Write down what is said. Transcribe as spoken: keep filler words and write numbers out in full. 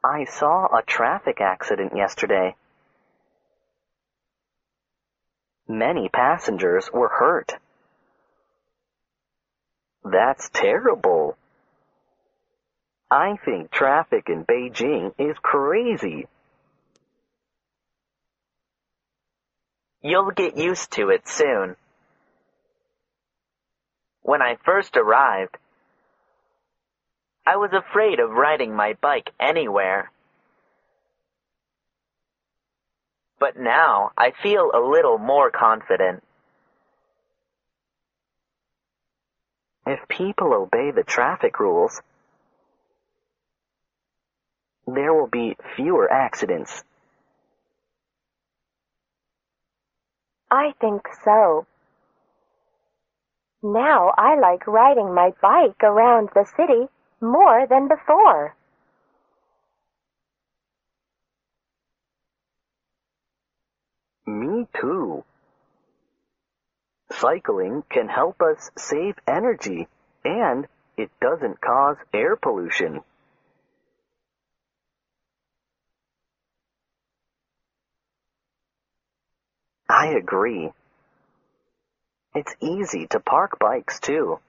I saw a traffic accident yesterday. Many passengers were hurt. That's terrible. I think traffic in Beijing is crazy. You'll get used to it soon. When I first arrived, I was afraid of riding my bike anywhere. But now I feel a little more confident. If people obey the traffic rules, there will be fewer accidents. I think so. Now I like riding my bike around the city more than before. Me too. Cycling can help us save energy, and it doesn't cause air pollution. I agree. It's easy to park bikes too.